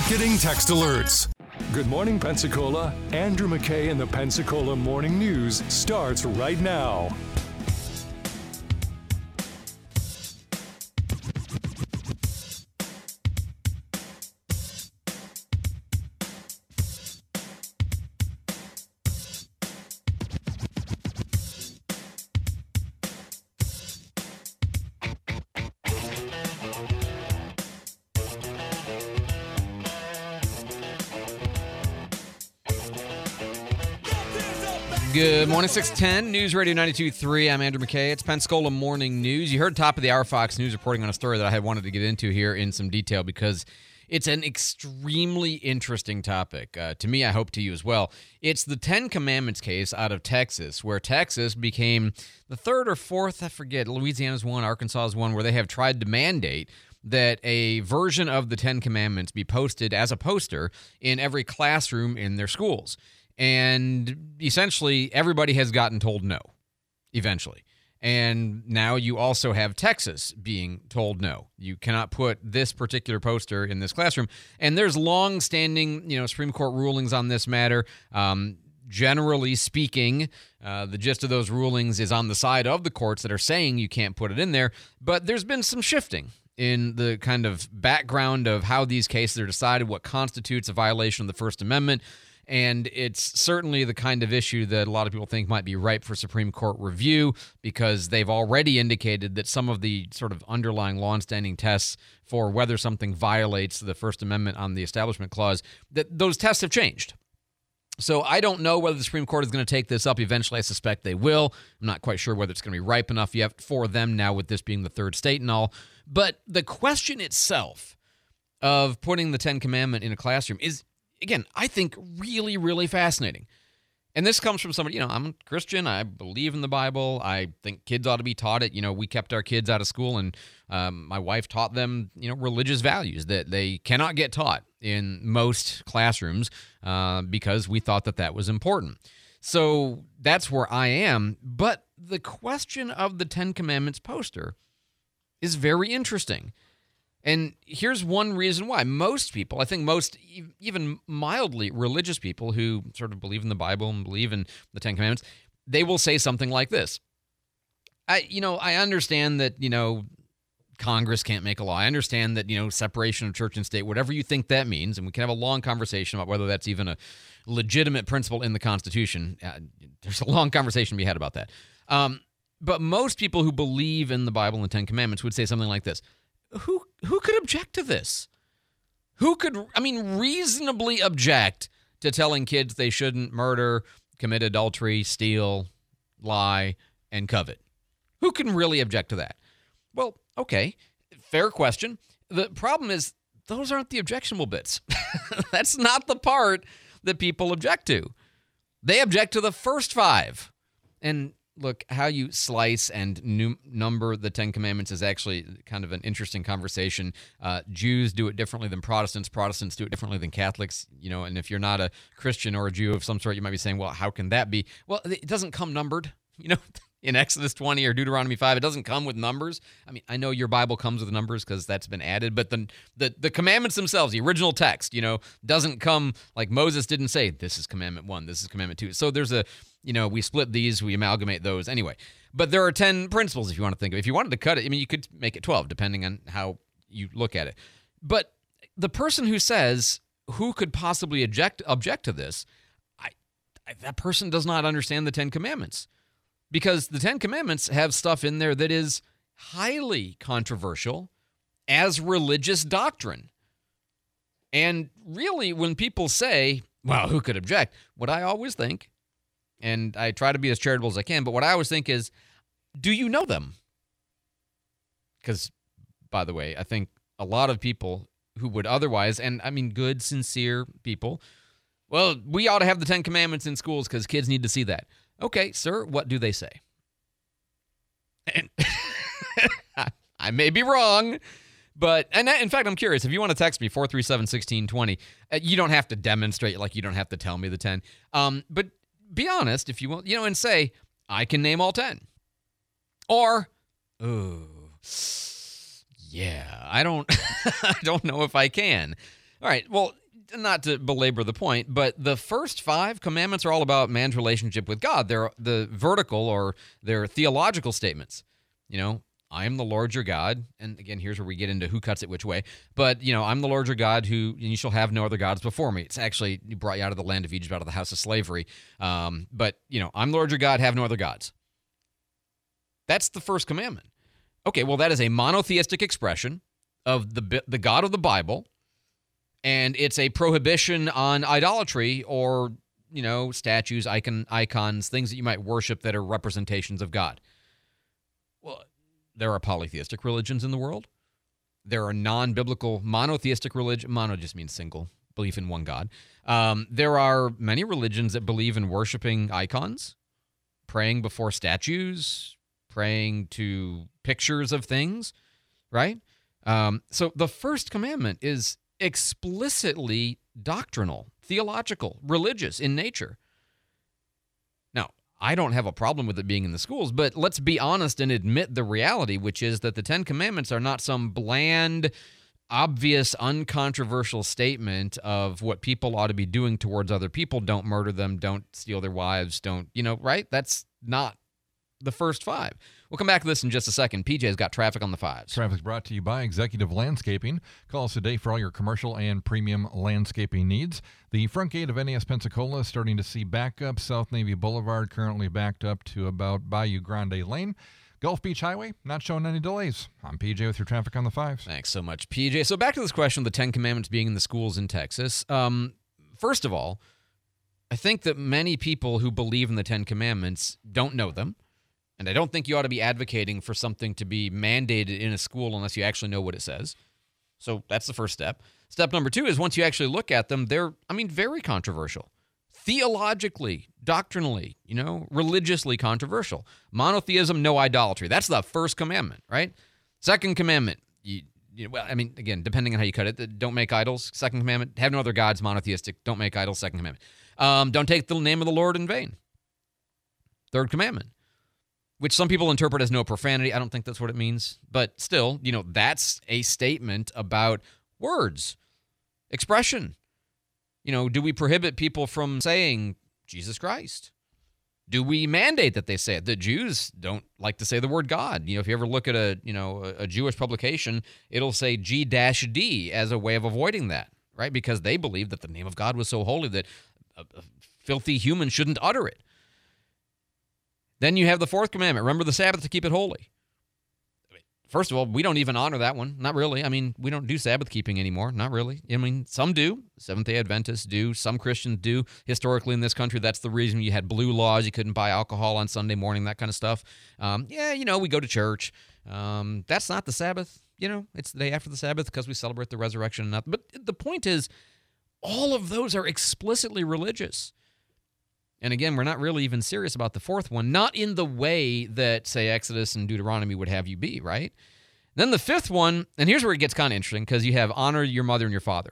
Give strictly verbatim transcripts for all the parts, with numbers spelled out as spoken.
Getting text alerts. Good morning, Pensacola. Andrew McKay and the Pensacola Morning News starts right now. Good morning, six ten, News Radio ninety-two point three. I'm Andrew McKay. It's Pensacola Morning News. You heard top of the hour Fox News reporting on a story that I had wanted to get into here in some detail because it's an extremely interesting topic. Uh, to me, I hope to you as well. It's the Ten Commandments case out of Texas, where Texas became the third or fourth, I forget, Louisiana's one, Arkansas's one, where they have tried to mandate that a version of the Ten Commandments be posted as a poster in every classroom in their schools. And essentially, everybody has gotten told no, eventually. And now you also have Texas being told no. You cannot put this particular poster in this classroom. And there's long-standing, you know, Supreme Court rulings on this matter. Um, generally speaking, uh, the gist of those rulings is on the side of the courts that are saying you can't put it in there. But there's been some shifting in the kind of background of how these cases are decided, what constitutes a violation of the First Amendment. And it's certainly the kind of issue that a lot of people think might be ripe for Supreme Court review because they've already indicated that some of the sort of underlying longstanding tests for whether something violates the First Amendment on the Establishment Clause, that those tests have changed. So I don't know whether the Supreme Court is going to take this up eventually. I suspect they will. I'm not quite sure whether it's going to be ripe enough yet for them now with this being the third state and all. But the question itself of putting the Ten Commandment in a classroom is, again, I think really, really fascinating. And this comes from somebody, you know, I'm a Christian. I believe in the Bible. I think kids ought to be taught it. You know, we kept our kids out of school, and um, my wife taught them, you know, religious values that they cannot get taught in most classrooms uh, because we thought that that was important. So that's where I am. But the question of the Ten Commandments poster is very interesting. And here's one reason why. Most people, I think most even mildly religious people who sort of believe in the Bible and believe in the Ten Commandments, they will say something like this. I, you know, I understand that, you know, Congress can't make a law. I understand that, you know, separation of church and state, whatever you think that means, and we can have a long conversation about whether that's even a legitimate principle in the Constitution. Uh, there's a long conversation to be had about that. Um, but most people who believe in the Bible and the Ten Commandments would say something like this. Who who could object to this? Who could, I mean, reasonably object to telling kids they shouldn't murder, commit adultery, steal, lie, and covet? Who can really object to that? Well, okay, fair question. The problem is those aren't the objectionable bits. That's not the part that people object to. They object to the first five. And look, how you slice and num- number the Ten Commandments is actually kind of an interesting conversation. Uh, Jews do it differently than Protestants. Protestants do it differently than Catholics. You know, and if you're not a Christian or a Jew of some sort, you might be saying, well, how can that be? Well, it doesn't come numbered. You know, in Exodus twenty or Deuteronomy five, it doesn't come with numbers. I mean, I know your Bible comes with numbers because that's been added, but the, the the commandments themselves, the original text, you know, doesn't come like Moses didn't say, this is commandment one, this is commandment two. So there's a, you know, we split these, we amalgamate those anyway. But there are ten principles if you want to think of it. If you wanted to cut it, I mean, you could make it twelve, depending on how you look at it. But the person who says, who could possibly object, object to this, I, I, that person does not understand the Ten Commandments. Because the Ten Commandments have stuff in there that is highly controversial as religious doctrine. And really, when people say, well, who could object? What I always think, and I try to be as charitable as I can, but what I always think is, do you know them? Because, by the way, I think a lot of people who would otherwise, and I mean good, sincere people, well, we ought to have the Ten Commandments in schools because kids need to see that. Okay, sir, what do they say? And I may be wrong, but, and in fact, I'm curious. If you want to text me, four three seven, one six two zero, uh, you don't have to demonstrate, like you don't have to tell me the ten. Um, but be honest, if you want, you know, and say, I can name all ten. Or, oh, yeah, I don't, I don't know if I can. All right, well, not to belabor the point, but the first five commandments are all about man's relationship with God. They're the vertical or they're theological statements. You know, I am the Lord your God. And again, here's where we get into who cuts it which way. But, you know, I'm the Lord your God who, and you shall have no other gods before me. It's actually, he brought you out of the land of Egypt, out of the house of slavery. Um, but, you know, I'm the Lord your God, have no other gods. That's the first commandment. Okay, well, that is a monotheistic expression of the the God of the Bible. And it's a prohibition on idolatry or, you know, statues, icon, icons, things that you might worship that are representations of God. Well, there are polytheistic religions in the world. There are non-biblical monotheistic religion. Mono just means single, belief in one God. Um, there are many religions that believe in worshiping icons, praying before statues, praying to pictures of things, right? Um, so the first commandment is explicitly doctrinal, theological, religious in nature. Now, I don't have a problem with it being in the schools, but let's be honest and admit the reality, which is that the Ten Commandments are not some bland, obvious, uncontroversial statement of what people ought to be doing towards other people. Don't murder them, don't steal their wives, don't, you know, right? That's not the first five. We'll come back to this in just a second. P J's got traffic on the fives. Traffic brought to you by Executive Landscaping. Call us today for all your commercial and premium landscaping needs. The front gate of N A S Pensacola is starting to see backup. South Navy Boulevard currently backed up to about Bayou Grande Lane. Gulf Beach Highway, not showing any delays. I'm P J with your traffic on the fives. Thanks so much, P J. So back to this question of the Ten Commandments being in the schools in Texas. Um, first of all, I think that many people who believe in the Ten Commandments don't know them. And I don't think you ought to be advocating for something to be mandated in a school unless you actually know what it says. So that's the first step. Step number two is once you actually look at them, they're, I mean, very controversial. Theologically, doctrinally, you know, religiously controversial. Monotheism, no idolatry. That's the first commandment, right? Second commandment, you, you, well, I mean, again, depending on how you cut it, don't make idols. Second commandment, have no other gods, monotheistic. Don't make idols, second commandment. Um, don't take the name of the Lord in vain. Third commandment, which some people interpret as no profanity. I don't think that's what it means. But still, you know, that's a statement about words, expression. You know, do we prohibit people from saying Jesus Christ? Do we mandate that they say it? The Jews don't like to say the word God. You know, if you ever look at a, you know, a, a Jewish publication, it'll say G D as a way of avoiding that, right? Because they believe that the name of God was so holy that a, a filthy human shouldn't utter it. Then you have the fourth commandment. Remember the Sabbath to keep it holy. First of all, we don't even honor that one. Not really. I mean, we don't do Sabbath keeping anymore. Not really. I mean, some do. Seventh-day Adventists do. Some Christians do. Historically in this country, that's the reason you had blue laws. You couldn't buy alcohol on Sunday morning, that kind of stuff. Um, yeah, you know, we go to church. Um, that's not the Sabbath. You know, it's the day after the Sabbath because we celebrate the resurrection and nothing. But the point is, all of those are explicitly religious. And again, we're not really even serious about the fourth one, not in the way that, say, Exodus and Deuteronomy would have you be, right? Then the fifth one, and here's where it gets kind of interesting, because you have honor your mother and your father.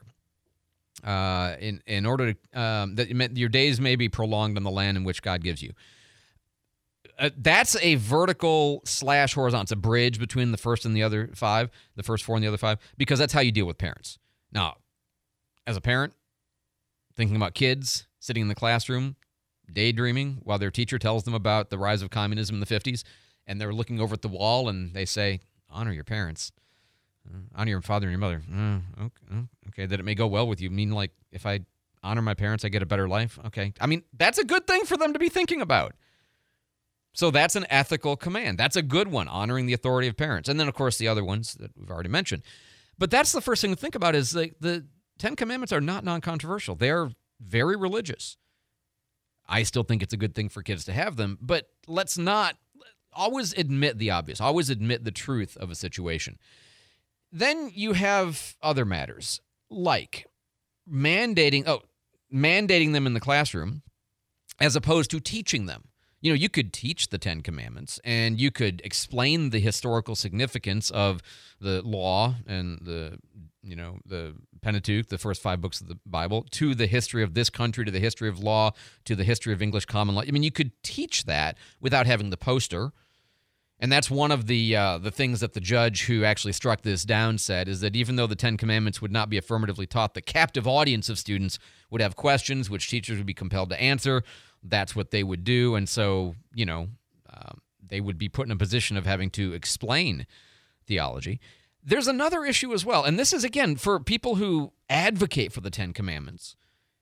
Uh, in in order to, um, that your days may be prolonged on the land in which God gives you. Uh, that's a vertical slash horizontal. It's a bridge between the first and the other five, the first four and the other five, because that's how you deal with parents. Now, as a parent, thinking about kids, sitting in the classroom, daydreaming while their teacher tells them about the rise of communism in the fifties, and they're looking over at the wall and they say, honor your parents, uh, honor your father and your mother. Uh, okay, okay, that it may go well with you. I mean, like, if I honor my parents, I get a better life. Okay. I mean, that's a good thing for them to be thinking about. So that's an ethical command. That's a good one, honoring the authority of parents. And then, of course, the other ones that we've already mentioned. But that's the first thing to think about is the, the Ten Commandments are not non-controversial. They're very religious. I still think it's a good thing for kids to have them, but let's not always admit the obvious, always admit the truth of a situation. Then you have other matters, like mandating, oh, mandating them in the classroom as opposed to teaching them. You know, you could teach the Ten Commandments and you could explain the historical significance of the law and the, you know, the Pentateuch, the first five books of the Bible, to the history of this country, to the history of law, to the history of English common law. I mean, you could teach that without having the poster. And that's one of the uh, the things that the judge who actually struck this down said, is that even though the Ten Commandments would not be affirmatively taught, the captive audience of students would have questions which teachers would be compelled to answer. That's what they would do. And so, you know, um, they would be put in a position of having to explain theology. There's another issue as well, and this is, again, for people who advocate for the Ten Commandments.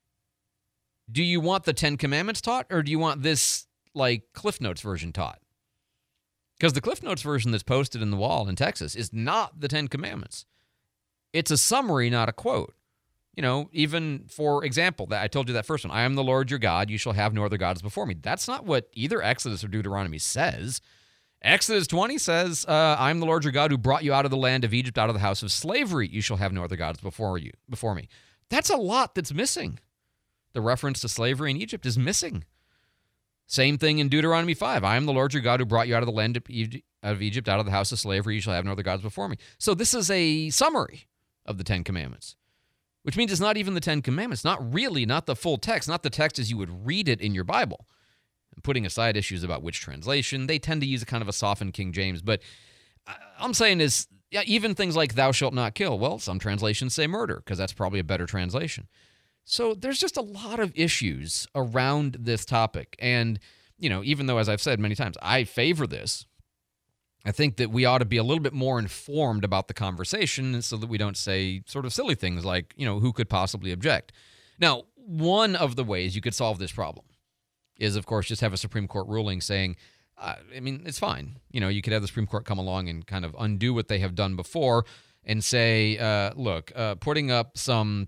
Do you want the Ten Commandments taught, or do you want this, like, Cliff Notes version taught? Because the Cliff Notes version that's posted in the wall in Texas is not the Ten Commandments. It's a summary, not a quote. You know, even, for example, that I told you that first one, I am the Lord your God, you shall have no other gods before me. That's not what either Exodus or Deuteronomy says. Exodus twenty says, uh, I am the Lord your God who brought you out of the land of Egypt, out of the house of slavery. You shall have no other gods before you, before me. That's a lot that's missing. The reference to slavery in Egypt is missing. Same thing in Deuteronomy five. I am the Lord your God who brought you out of the land of Egypt, out of the house of slavery. You shall have no other gods before me. So this is a summary of the Ten Commandments, which means it's not even the Ten Commandments, not really, not the full text, not the text as you would read it in your Bible. And putting aside issues about which translation, they tend to use a kind of a softened King James. But I'm saying is, yeah, even things like thou shalt not kill. Well, some translations say murder because that's probably a better translation. So there's just a lot of issues around this topic. And, you know, even though, as I've said many times, I favor this, I think that we ought to be a little bit more informed about the conversation so that we don't say sort of silly things like, you know, who could possibly object? Now, one of the ways you could solve this problem is, of course, just have a Supreme Court ruling saying, uh, I mean, it's fine. You know, you could have the Supreme Court come along and kind of undo what they have done before and say, uh, look, uh, putting up some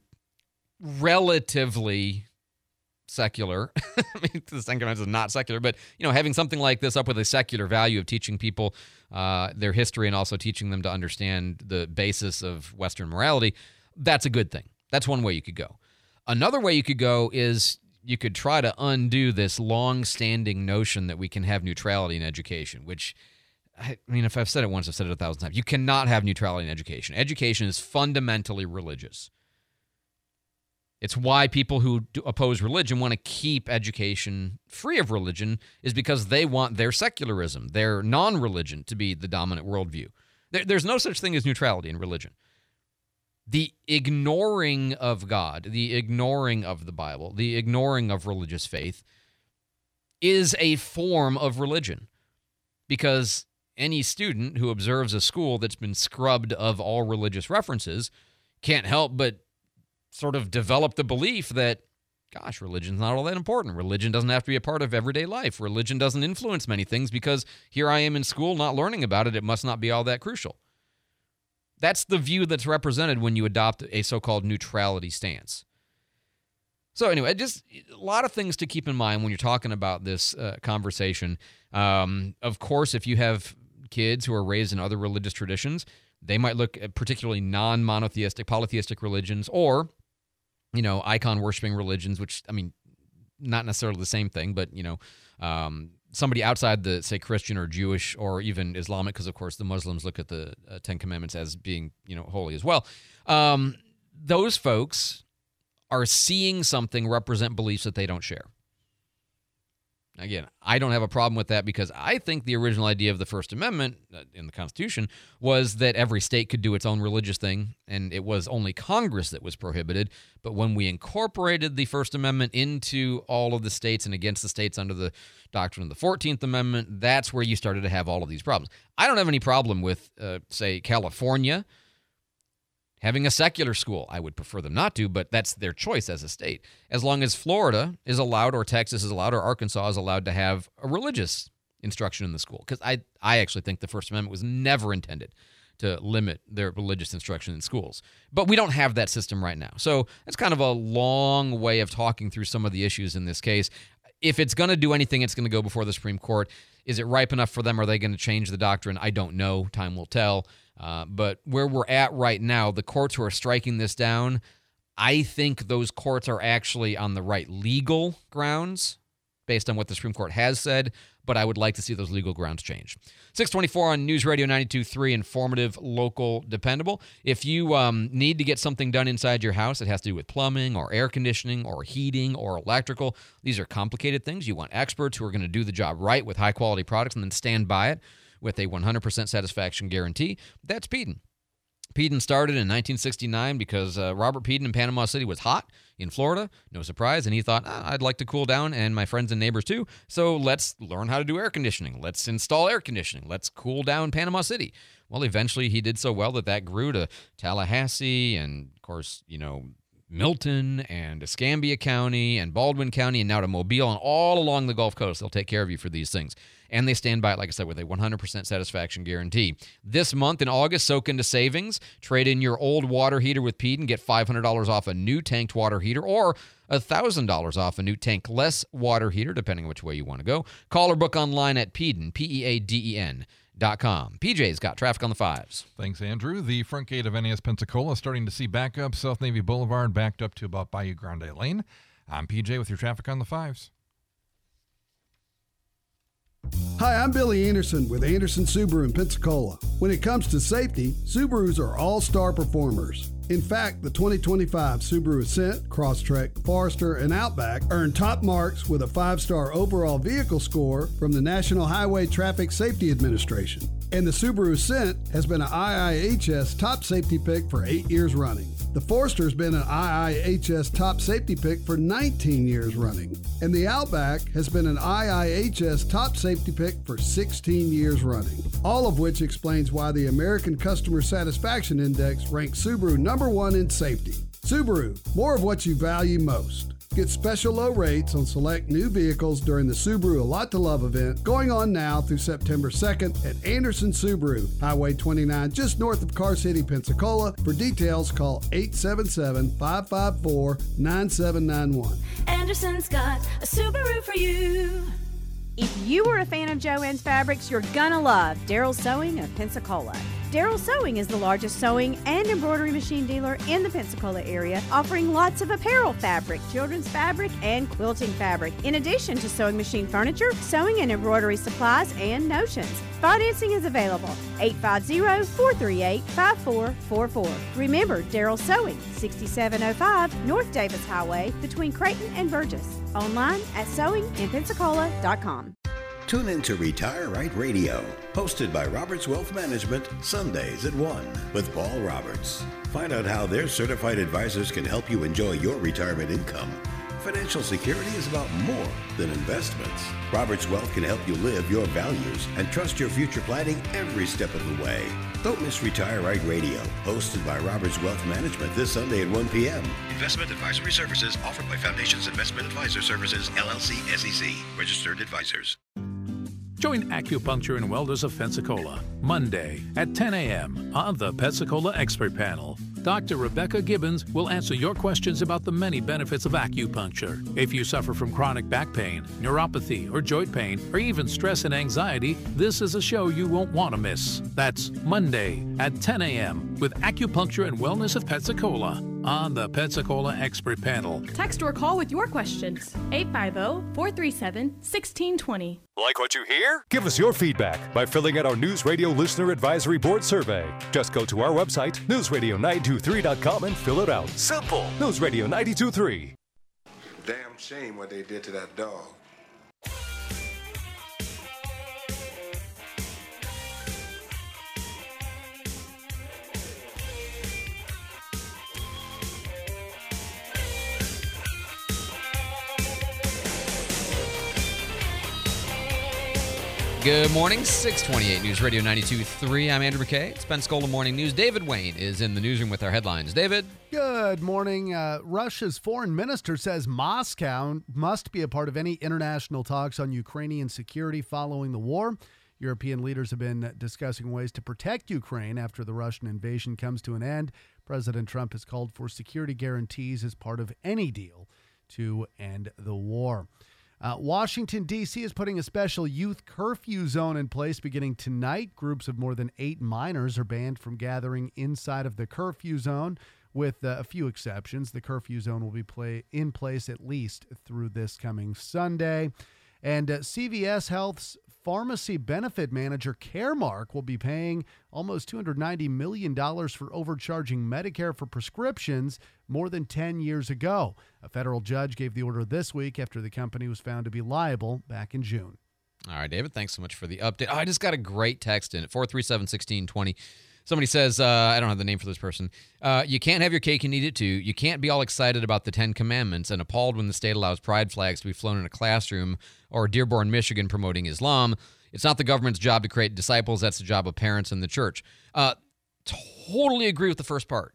relatively secular, I mean, the Ten Commandments is not secular, but, you know, having something like this up with a secular value of teaching people uh, their history and also teaching them to understand the basis of Western morality, that's a good thing. That's one way you could go. Another way you could go is you could try to undo this long-standing notion that we can have neutrality in education, which, I mean, if I've said it once, I've said it a thousand times. You cannot have neutrality in education. Education is fundamentally religious. It's why people who oppose religion want to keep education free of religion, is because they want their secularism, their non-religion, to be the dominant worldview. There, there's no such thing as neutrality in religion. The ignoring of God, the ignoring of the Bible, the ignoring of religious faith is a form of religion, because any student who observes a school that's been scrubbed of all religious references can't help but sort of develop the belief that, gosh, religion's not all that important. Religion doesn't have to be a part of everyday life. Religion doesn't influence many things because here I am in school not learning about it. It must not be all that crucial. That's the view that's represented when you adopt a so-called neutrality stance. So anyway, just a lot of things to keep in mind when you're talking about this uh, conversation. Um, of course, if you have kids who are raised in other religious traditions, they might look at particularly non-monotheistic, polytheistic religions, or, you know, icon worshiping religions, which, I mean, not necessarily the same thing, but, you know, um, somebody outside the, say, Christian or Jewish or even Islamic, because, of course, the Muslims look at the uh, Ten Commandments as being, you know, holy as well. Um, those folks are seeing something represent beliefs that they don't share. Again, I don't have a problem with that, because I think the original idea of the First Amendment in the Constitution was that every state could do its own religious thing, and it was only Congress that was prohibited. But when we incorporated the First Amendment into all of the states and against the states under the doctrine of the fourteenth Amendment, that's where you started to have all of these problems. I don't have any problem with, uh, say, California having a secular school. I would prefer them not to, but that's their choice as a state. As long as Florida is allowed, or Texas is allowed, or Arkansas is allowed to have a religious instruction in the school. Because I, I actually think the First Amendment was never intended to limit their religious instruction in schools. But we don't have that system right now. So that's kind of a long way of talking through some of the issues in this case. If it's going to do anything, it's going to go before the Supreme Court. Is it ripe enough for them? Are they going to change the doctrine? I don't know. Time will tell. Uh, but where we're at right now, the courts who are striking this down, I think those courts are actually on the right legal grounds based on what the Supreme Court has said, but I would like to see those legal grounds change. six twenty-four on News Radio ninety-two point three, informative, local, dependable. If you um, need to get something done inside your house, it has to do with plumbing or air conditioning or heating or electrical. These are complicated things. You want experts who are going to do the job right with high-quality products and then stand by it with a one hundred percent satisfaction guarantee. That's Peden. Peden started in nineteen sixty-nine because uh, Robert Peden in Panama City was hot in Florida. No surprise. And he thought, ah, I'd like to cool down, and my friends and neighbors too. So let's learn how to do air conditioning. Let's install air conditioning. Let's cool down Panama City. Well, eventually he did so well that that grew to Tallahassee and, of course, you know, Milton and Escambia County and Baldwin County and now to Mobile and all along the Gulf Coast. They'll take care of you for these things. And they stand by it, like I said, with a one hundred percent satisfaction guarantee. This month in August, soak into savings. Trade in your old water heater with Peden. Get five hundred dollars off a new tanked water heater or one thousand dollars off a new tankless water heater, depending on which way you want to go. Call or book online at Peden, P E A D E N. Dot com. P J's got traffic on the fives. Thanks, Andrew. The front gate of N A S Pensacola starting to see backup. South Navy Boulevard backed up to about Bayou Grande Lane. I'm P J with your traffic on the fives. Hi, I'm Billy Anderson with Anderson Subaru in Pensacola. When it comes to safety, Subarus are all-star performers. In fact, the twenty twenty-five Subaru Ascent, Crosstrek, Forester, and Outback earned top marks with a five-star overall vehicle score from the National Highway Traffic Safety Administration. And the Subaru Ascent has been an I I H S top safety pick for eight years running. The Forester's been an I I H S top safety pick for nineteen years running. And the Outback has been an I I H S top safety pick for sixteen years running. All of which explains why the American Customer Satisfaction Index ranks Subaru number one in safety. Subaru, more of what you value most. Get special low rates on select new vehicles during the Subaru A Lot to Love event going on now through September second at Anderson Subaru, Highway twenty-nine, just north of Car City, Pensacola. For details, call eight seven seven, five five four, nine seven nine one. Anderson's got a Subaru for you. If you were a fan of Joann's Fabrics, you're gonna love Darryl Sewing of Pensacola. Darryl Sewing is the largest sewing and embroidery machine dealer in the Pensacola area, offering lots of apparel fabric, children's fabric, and quilting fabric, in addition to sewing machine furniture, sewing and embroidery supplies, and notions. Financing is available. eight five zero, four three eight, five four four four. Remember, Darryl Sewing, sixty-seven oh five North Davis Highway, between Creighton and Burgess. Online at sewing in pensacola dot com. Tune in to Retire Right Radio, hosted by Roberts Wealth Management, Sundays at one with Paul Roberts. Find out how their certified advisors can help you enjoy your retirement income. Financial security is about more than investments. Roberts Wealth can help you live your values and trust your future planning every step of the way. Don't miss Retire Right Radio, hosted by Roberts Wealth Management this Sunday at one p.m. Investment advisory services offered by Foundations Investment Advisor Services, L L C, S E C, registered advisors. Join Acupuncture and Wellness of Pensacola Monday at ten a.m. on the Pensacola Expert Panel. Doctor Rebecca Gibbons will answer your questions about the many benefits of acupuncture. If you suffer from chronic back pain, neuropathy, or joint pain, or even stress and anxiety, this is a show you won't want to miss. That's Monday at ten a.m. with Acupuncture and Wellness of Pensacola on the Pensacola Expert Panel. Text or call with your questions. eight five zero, four three seven, one six two zero. Like what you hear? Give us your feedback by filling out our News Radio Listener Advisory Board survey. Just go to our website, news radio nine two three dot com, and fill it out. Simple. News Radio nine two three. Damn shame what they did to that dog. Good morning, six twenty-eight News Radio ninety-two point three. I'm Andrew McKay. It's Pensacola Morning News. David Wayne is in the newsroom with our headlines. David? Good morning. Uh, Russia's foreign minister says Moscow must be a part of any international talks on Ukrainian security following the war. European leaders have been discussing ways to protect Ukraine after the Russian invasion comes to an end. President Trump has called for security guarantees as part of any deal to end the war. Uh, Washington, D C is putting a special youth curfew zone in place beginning tonight. Groups of more than eight minors are banned from gathering inside of the curfew zone, with uh, a few exceptions. The curfew zone will be play- in place at least through this coming Sunday. And uh, C V S Health's pharmacy benefit manager, Caremark, will be paying almost two hundred ninety million dollars for overcharging Medicare for prescriptions more than ten years ago. A federal judge gave the order this week after the company was found to be liable back in June. All right, David, thanks so much for the update. Oh, I just got a great text in at four three seven, one six two zero. Somebody says, uh, I don't have the name for this person, uh, you can't have your cake and eat it too. You can't be all excited about the Ten Commandments and appalled when the state allows pride flags to be flown in a classroom, or Dearborn, Michigan promoting Islam. It's not the government's job to create disciples. That's the job of parents and the church. Uh, totally agree with the first part.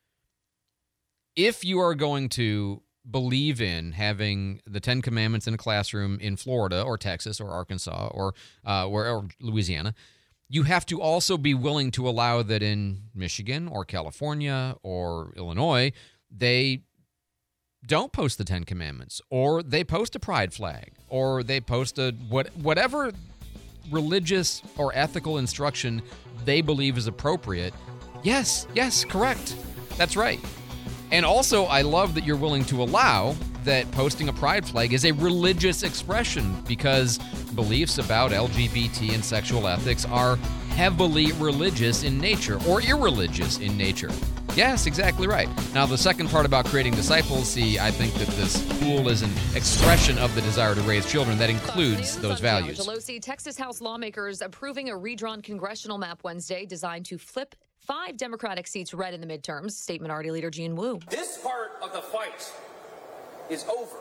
If you are going to believe in having the Ten Commandments in a classroom in Florida or Texas or Arkansas or uh, where, or Louisiana, you have to also be willing to allow that in Michigan or California or Illinois, they don't post the Ten Commandments, or they post a pride flag, or they post a what whatever religious or ethical instruction they believe is appropriate. Yes, yes, correct. That's right. And also, I love that you're willing to allow that posting a pride flag is a religious expression, because beliefs about L G B T and sexual ethics are heavily religious in nature or irreligious in nature. Yes, exactly right. Now, the second part about creating disciples, see, I think that this school is an expression of the desire to raise children that includes those values. Pelosi, Texas House lawmakers approving a redrawn congressional map Wednesday designed to flip five Democratic seats red in the midterms. State Minority Leader Gene Wu. This part of the fight is over,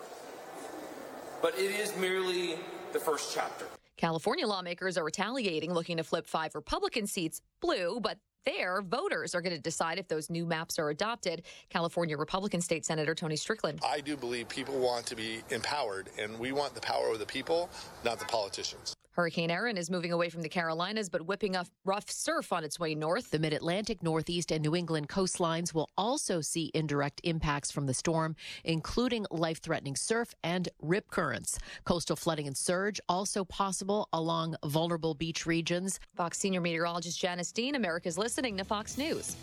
but it is merely the first chapter. California lawmakers are retaliating, looking to flip five Republican seats blue, but there, voters are going to decide if those new maps are adopted. California Republican State Senator Tony Strickland. I do believe people want to be empowered, and we want the power of the people, not the politicians. Hurricane Erin is moving away from the Carolinas, but whipping up rough surf on its way north. The Mid-Atlantic, Northeast, and New England coastlines will also see indirect impacts from the storm, including life-threatening surf and rip currents. Coastal flooding and surge also possible along vulnerable beach regions. Fox senior meteorologist Janice Dean, America's listening to Fox News.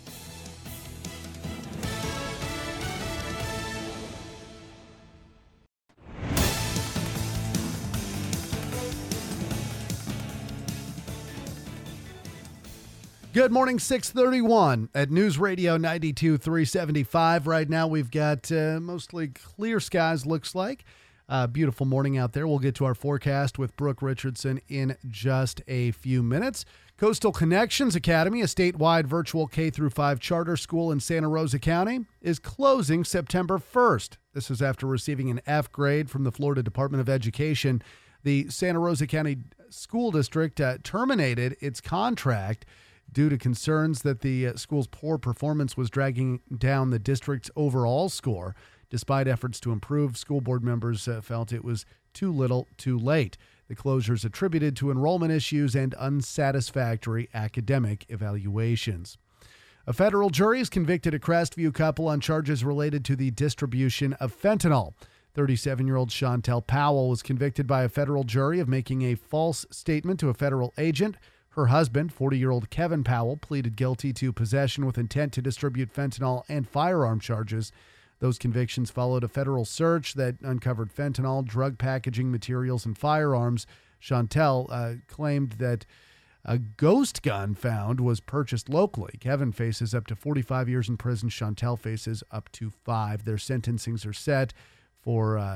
Good morning, six thirty-one at News Radio ninety-two three seventy-five. Right now we've got uh, mostly clear skies, looks like. Uh, beautiful morning out there. We'll get to our forecast with Brooke Richardson in just a few minutes. Coastal Connections Academy, a statewide virtual K through five charter school in Santa Rosa County, is closing September first. This is after receiving an F grade from the Florida Department of Education. The Santa Rosa County School District uh, terminated its contract due to concerns that the uh, school's poor performance was dragging down the district's overall score. Despite efforts to improve, school board members uh, felt it was too little, too late. The closure is attributed to enrollment issues and unsatisfactory academic evaluations. A federal jury has convicted a Crestview couple on charges related to the distribution of fentanyl. thirty-seven-year-old Chantel Powell was convicted by a federal jury of making a false statement to a federal agent. Her husband, forty-year-old Kevin Powell, pleaded guilty to possession with intent to distribute fentanyl and firearm charges. Those convictions followed a federal search that uncovered fentanyl, drug packaging materials, and firearms. Chantel uh, claimed that a ghost gun found was purchased locally. Kevin faces up to forty-five years in prison. Chantel faces up to five. Their sentencings are set for uh,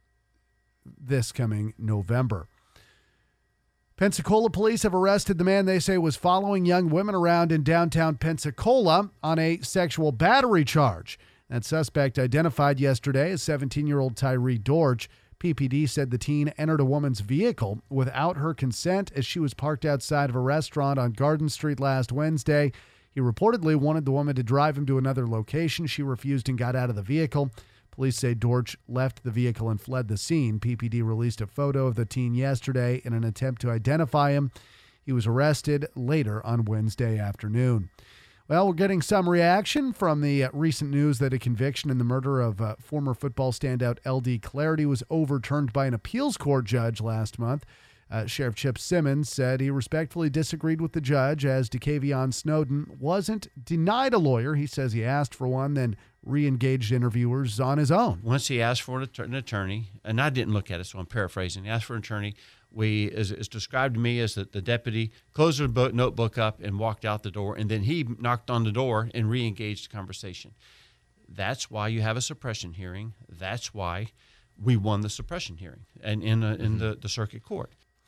this coming November. Pensacola police have arrested the man they say was following young women around in downtown Pensacola on a sexual battery charge. That suspect, identified yesterday as seventeen-year-old Tyree Dorch. P P D said the teen entered a woman's vehicle without her consent as she was parked outside of a restaurant on Garden Street last Wednesday. He reportedly wanted the woman to drive him to another location. She refused and got out of the vehicle. Police say Dorch left the vehicle and fled the scene. P P D released a photo of the teen yesterday in an attempt to identify him. He was arrested later on Wednesday afternoon. Well, we're getting some reaction from the uh, recent news that a conviction in the murder of uh, former football standout L D Clarity was overturned by an appeals court judge last month. Uh, Sheriff Chip Simmons said he respectfully disagreed with the judge as DeKavion Snowden wasn't denied a lawyer. He says he asked for one, then re-engaged interviewers on his own. Once he asked for an attorney, and I didn't look at it, so I'm paraphrasing. He asked for an attorney. We, as it's described to me, as that the deputy closed the book, notebook up and walked out the door, and then he knocked on the door and re-engaged the conversation. That's why you have a suppression hearing. That's why we won the suppression hearing and in, a, in the, the circuit court.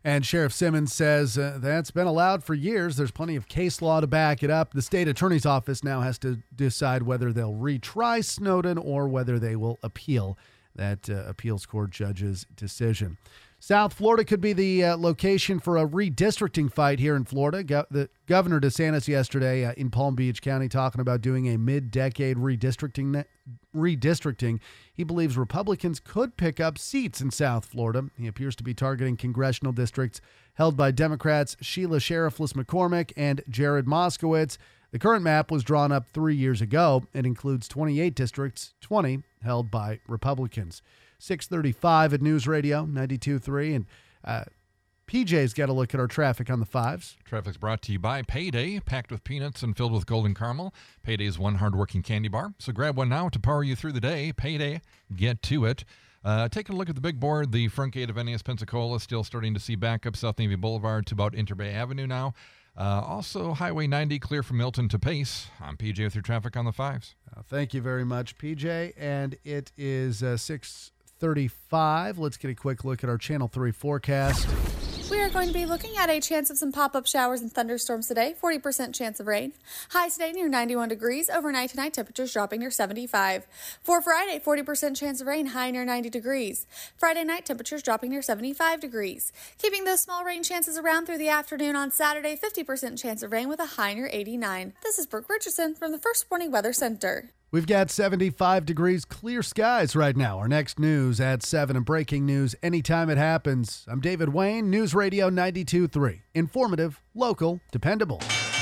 And Sheriff Simmons says uh, that's been allowed for years. There's plenty of case law to back it up. The state attorney's office now has to decide whether they'll retry Snowden or whether they will appeal that uh, appeals court judge's decision. South Florida could be the uh, location for a redistricting fight here in Florida. Go- the Governor DeSantis yesterday uh, in Palm Beach County talking about doing a mid-decade redistricting. Ne- redistricting. He believes Republicans could pick up seats in South Florida. He appears to be targeting congressional districts held by Democrats Sheila Sheriffless McCormick and Jared Moskowitz. The current map was drawn up three years ago. It includes twenty-eight districts, twenty held by Republicans. six thirty-five at News Radio ninety-two point three. And uh, P J's got a look at our traffic on the fives. Traffic's brought to you by Payday, packed with peanuts and filled with golden caramel. Payday's one hard-working candy bar. So grab one now to power you through the day. Payday, get to it. Uh, taking a look at the big board, the front gate of N A S Pensacola still starting to see backup South Navy Boulevard to about Interbay Avenue now. Uh, also, Highway ninety clear from Milton to Pace. I'm P J with your traffic on the fives. Uh, thank you very much, P J. And it is uh, six thirty-five. Let's get a quick look at our Channel three forecast. We are going to be looking at a chance of some pop-up showers and thunderstorms today, forty percent chance of rain. Highs today near ninety-one degrees, overnight tonight temperatures dropping near seventy-five. For Friday, forty percent chance of rain, high near ninety degrees. Friday night temperatures dropping near seventy-five degrees. Keeping those small rain chances around through the afternoon on Saturday, fifty percent chance of rain with a high near eighty-nine. This is Brooke Richardson from the First Warning Weather Center. We've got seventy-five degrees clear skies right now. Our next news at seven and breaking news anytime it happens. I'm David Wayne, News Radio ninety-two point three. Informative, local, dependable.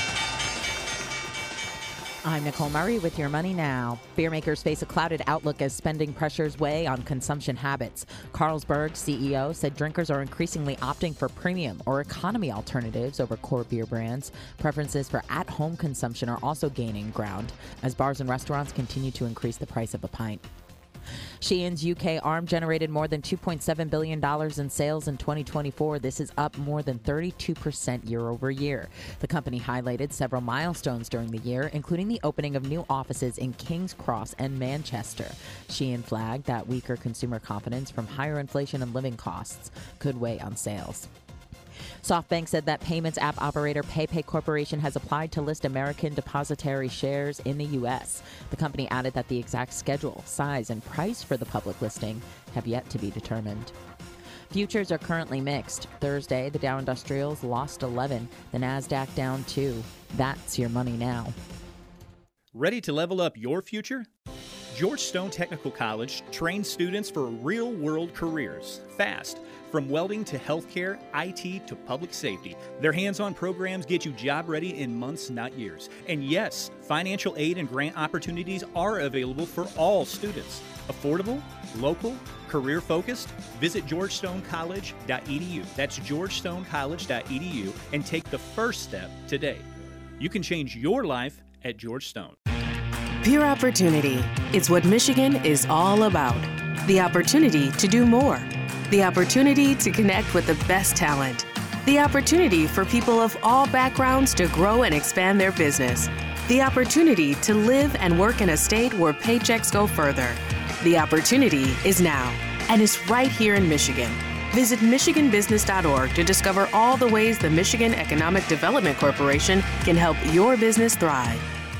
I'm Nicole Murray with your Money Now. Beer makers face a clouded outlook as spending pressures weigh on consumption habits. Carlsberg C E O said drinkers are increasingly opting for premium or economy alternatives over core beer brands. Preferences for at-home consumption are also gaining ground as bars and restaurants continue to increase the price of a pint. Shein's U K arm generated more than two point seven billion dollars in sales in twenty twenty-four. This is up more than thirty-two percent year over year. The company highlighted several milestones during the year, including the opening of new offices in King's Cross and Manchester. Shein flagged that weaker consumer confidence from higher inflation and living costs could weigh on sales. SoftBank said that payments app operator PayPay Corporation has applied to list American Depository shares in the U S. The company added that the exact schedule, size, and price for the public listing have yet to be determined. Futures are currently mixed. Thursday, the Dow Industrials lost eleven, the NASDAQ down two. That's your Money Now. Ready to level up your future? George Stone Technical College trains students for real-world careers, fast. From welding to healthcare, I T to public safety, their hands-on programs get you job-ready in months, not years. And yes, financial aid and grant opportunities are available for all students. Affordable, local, career-focused? Visit george stone college dot e d u. That's george stone college dot e d u and take the first step today. You can change your life at George Stone. Peer opportunity. It's what Michigan is all about. The opportunity to do more. The opportunity to connect with the best talent. The opportunity for people of all backgrounds to grow and expand their business. The opportunity to live and work in a state where paychecks go further. The opportunity is now, and it's right here in Michigan. Visit michigan business dot org to discover all the ways the Michigan Economic Development Corporation can help your business thrive.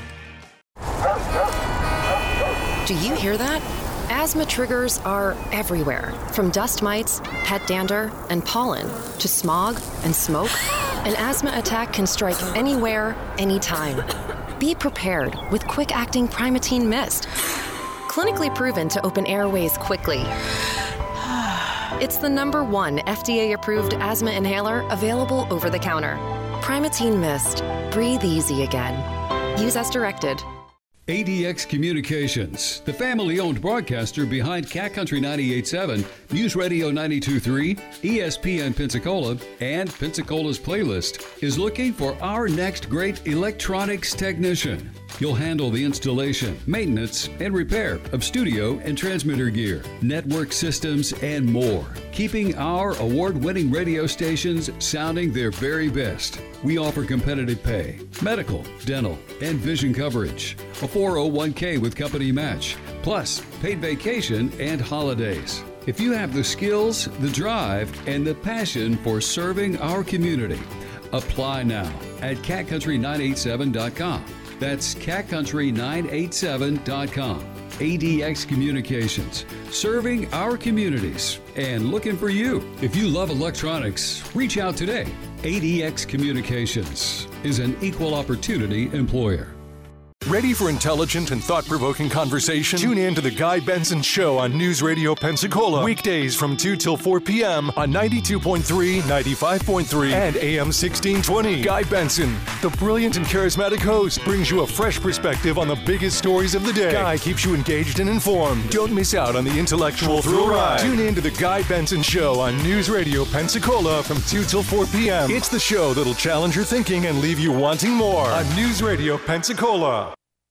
Do you hear that? Asthma triggers are everywhere, from dust mites, pet dander, and pollen, to smog and smoke. An asthma attack can strike anywhere, anytime. Be prepared with quick-acting Primatene Mist. Clinically proven to open airways quickly. It's the number one F D A-approved asthma inhaler available over the counter. Primatene Mist. Breathe easy again. Use as directed. A D X Communications, the family-owned broadcaster behind Cat Country ninety-eight point seven, News Radio ninety-two point three, E S P N Pensacola, and Pensacola's Playlist, is looking for our next great electronics technician. You'll handle the installation, maintenance, and repair of studio and transmitter gear, network systems, and more, keeping our award-winning radio stations sounding their very best. We offer competitive pay, medical, dental, and vision coverage, a four oh one k with company match, plus paid vacation and holidays. If you have the skills, the drive, and the passion for serving our community, apply now at cat country nine eight seven dot com. That's cat country nine eight seven dot com. A D X Communications, serving our communities and looking for you. If you love electronics, reach out today. A D X Communications is an equal opportunity employer. Ready for intelligent and thought-provoking conversation? Tune in to The Guy Benson Show on News Radio Pensacola. Weekdays from two till four p.m. on ninety-two point three, ninety-five point three, and A M sixteen twenty. Guy Benson, the brilliant and charismatic host, brings you a fresh perspective on the biggest stories of the day. Guy keeps you engaged and informed. Don't miss out on the intellectual thrill ride. Tune in to The Guy Benson Show on News Radio Pensacola from two till four p.m. It's the show that'll challenge your thinking and leave you wanting more on News Radio Pensacola.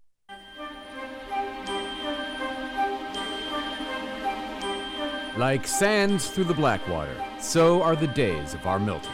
Like sands through the Blackwater, so are the days of our Milton.